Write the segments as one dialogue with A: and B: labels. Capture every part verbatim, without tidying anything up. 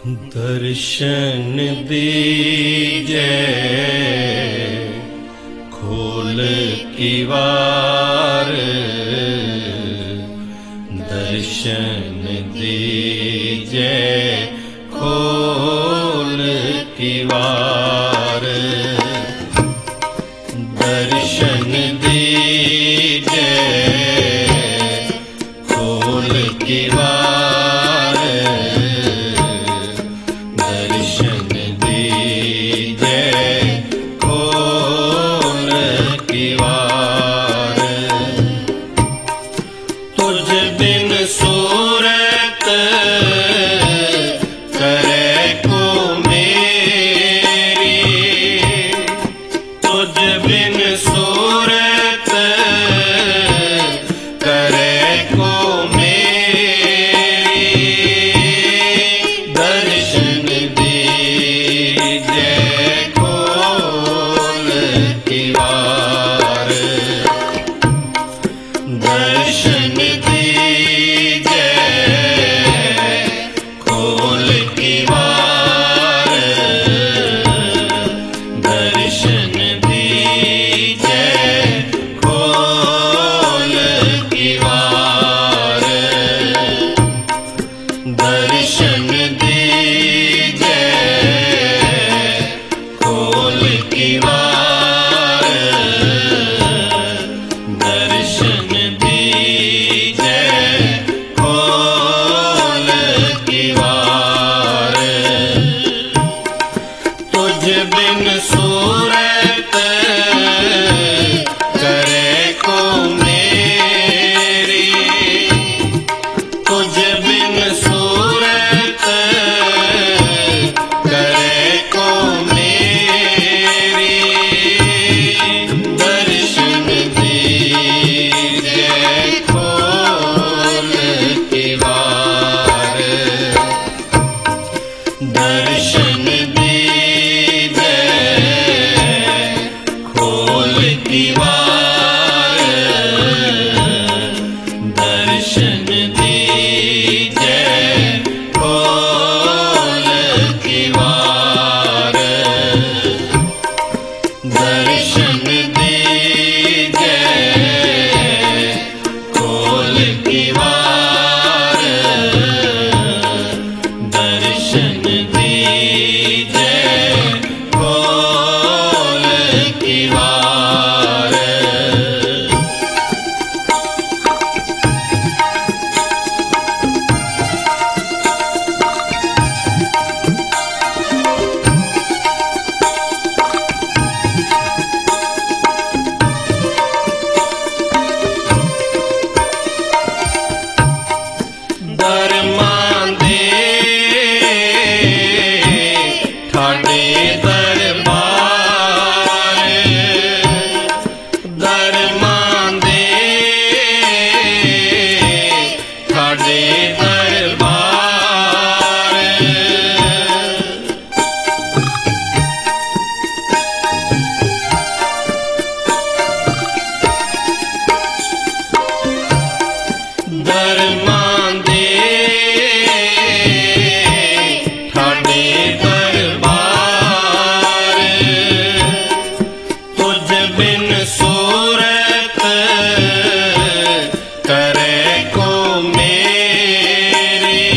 A: दर्शन दीजे खोल की वार, दर्शन दीजे खोल की वार, दर्शन दीजे खोल की वार, दर्शन दीजे खोल की वार। तुझ बिन सूरत करे को मेरी, तुझ बिन सूरत करे को मेरी, दर्शन दीजे खोल की वार, दर्शन दीजे खोल की वार, दर्शन दीजे खोल की वार, दर्शन दीजे खोल की वार, दर्शन दीजे खोल की वार। तुझ बिन सूरत करे को मेरी, तुझ बिन सूरत करे को मेरी, दर्शन दीजे खोल की वार, दर्शन दीजे खोल की वार, दर्शन दीजे खोल की वार, दर्शन दीजे खोल की वार, दर्शन दीजे खोल की वार। दरमान दे ठाडे दरबार, दरमान दे ठाडे दरबार, दरमान दे ठाडे दरबार, तुझ बिन सूरत करे को मेरी,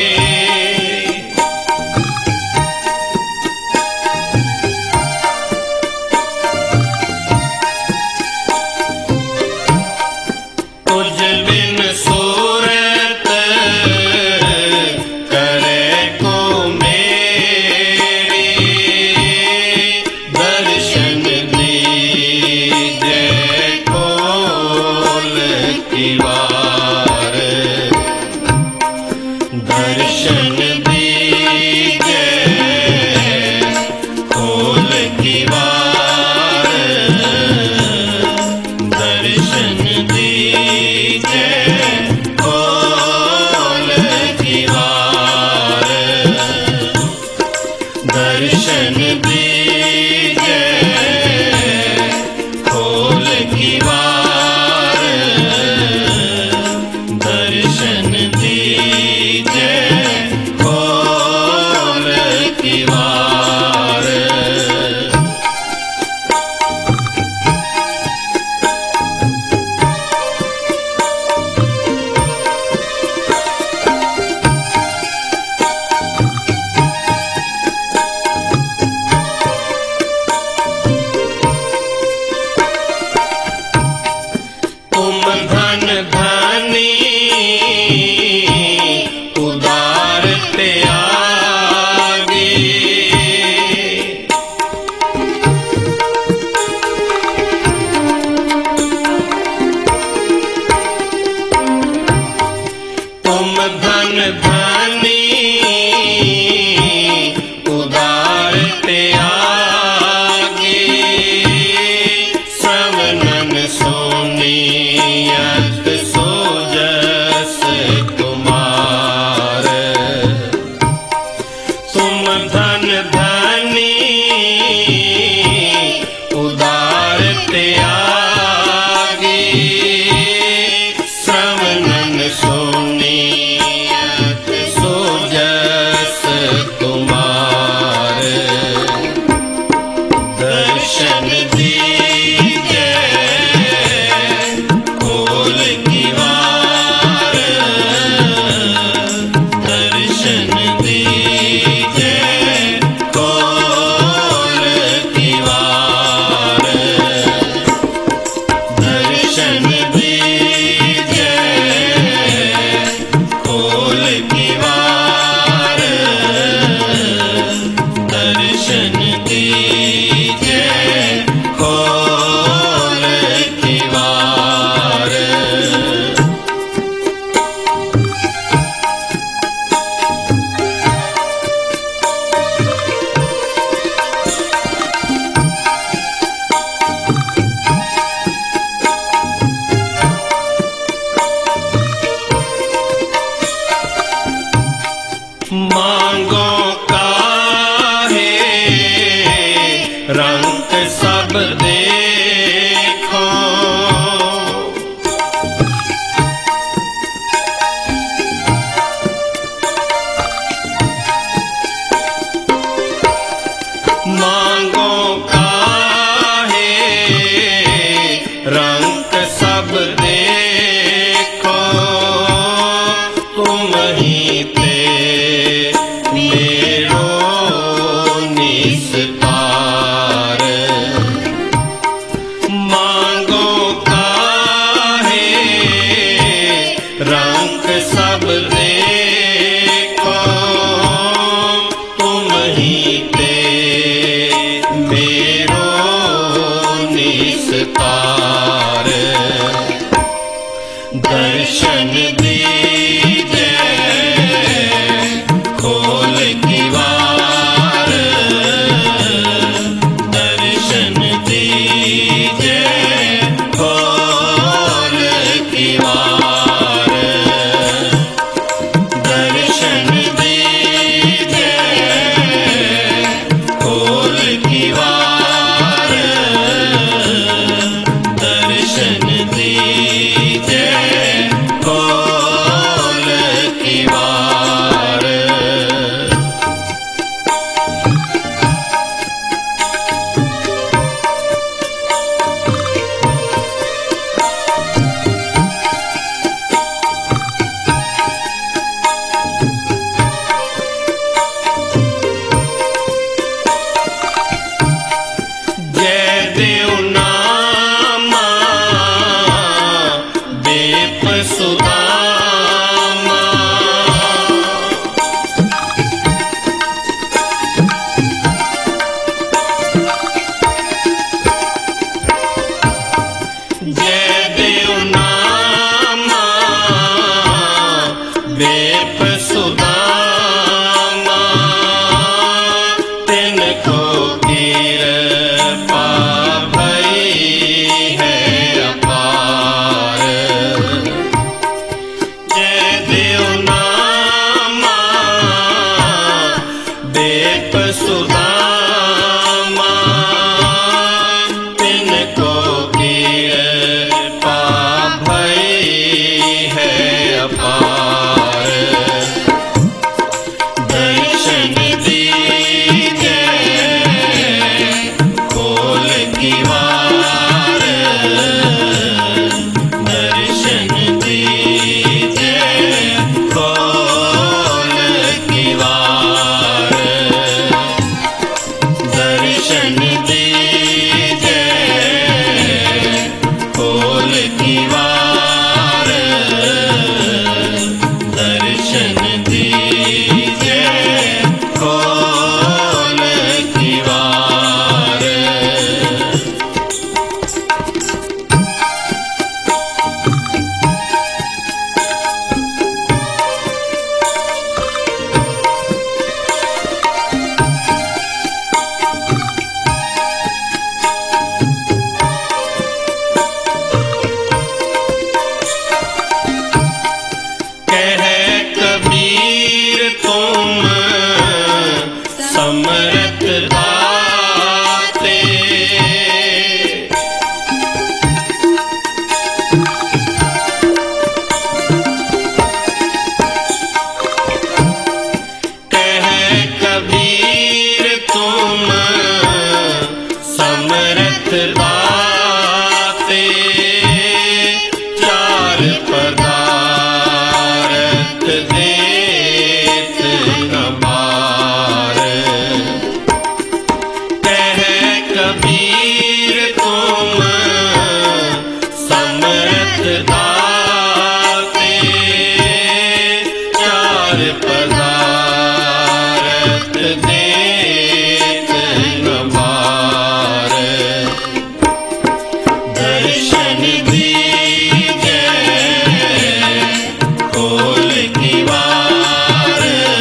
A: तुझ बिन सूरत करे को मेरी, दर्शन दीजे खोल की वार, दर्शन दीजे खोल की वार, दर्शन दीजे खोल की वार, दर्शन दीजे खोल की वार, दर्शन दीजे खोल धनी उदार त्यागी। तुम धन धनी उदार त्यागी, श्रवणन सोनियत सोजस कुमार। तुम धन धनी उदार त्यागी, श्रवणन सोनियत सोजस कुमार। दर्शन दीजे खोल किवार, दर्शन दीजे खोल किवार, दर्शन दीजे खोल किवार, दर्शन दीजे खोल किवार। मांगो काहे रंग सब देखो, मांगो काहे रंग सब देखो, तुम ही ते मेरो निस्तार। मांगो काहे रंग सब देखो, तुम ही ते मेरो निस्तार। दर्शन दीजे खोल किवार, दर्शन दीजे खोल किवार, दर्शन दीजे खोल किवार, दर्शन दीजे खोल किवार। जय देव नामा देव सुदामा, जय देव नामा देव सुदामा, तिनको कृपा भई है अपार। जय देव नामा देव सुदामा, तिनको कृपा भई है अपार। दर्शन दीजे खोल किवार, दर्शन दीजे खोल किवार, दर्शन दीजे खोल किवार, चार पदारथ देत न बार। कह कबीर तुम समर्थ दाते, चार पदारथ देत न बार। दर्शन दीजै खोल की वार,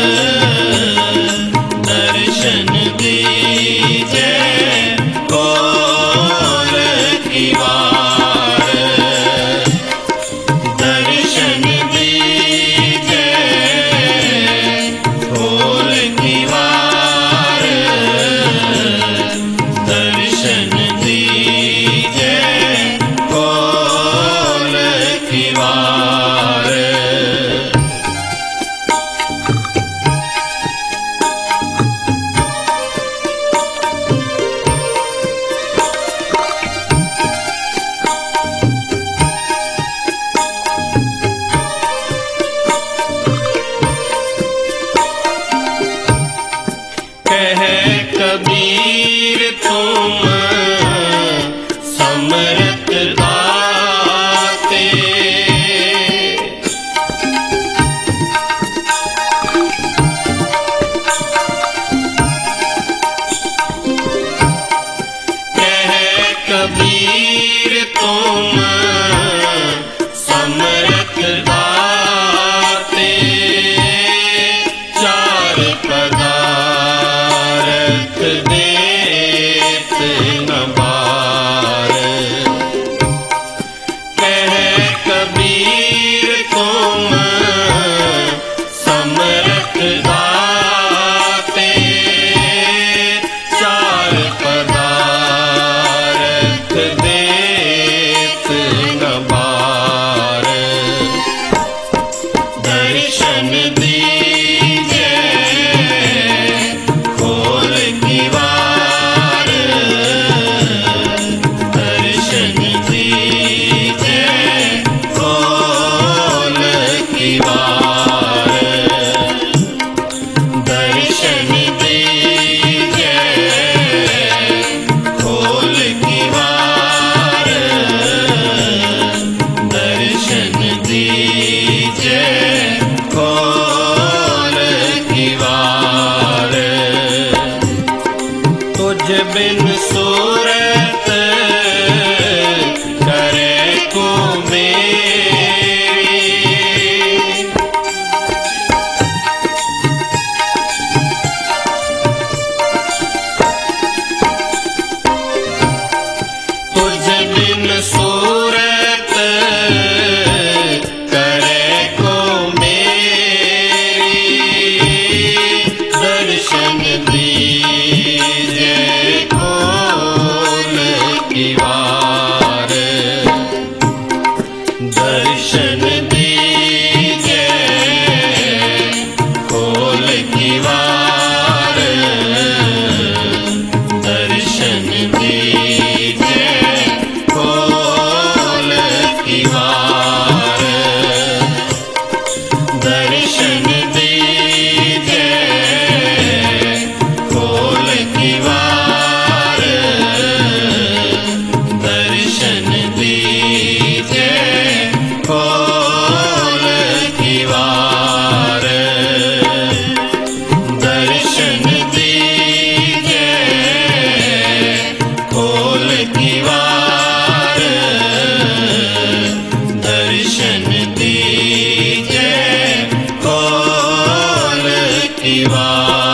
A: दर्शन दीजै खोल की वार, दर्शन दीजै खोल की वार, दर्शन दीजै खोल की वार। कह कबीर तुम समर्थ दाते, कह कबीर तुम समर्थ दाते, चार पदारथ देत न बार। कह कबीर तुम समर्थ दाते, चार पदारथ देत न बार। दर्शन दीजै खोल की वार, दर्शन दीजै खोल की वार, दर्शन दीजै खोल की वार, दर्शन दीजै खोल की वार। तुझ बिन सूरत करे को मेरी, तुझ बिन सूरत करे को मेरी, दर्शन दीजै खोल की वार, दर्शन दीजै खोल की वार, दर्शन दीजै खोल की वार, दर्शन दीजै खोल की वार, दर्शन दीजै खोल की वार, दर्शन दीजै खोल की वार, दर्शन दीजै खोल की वार।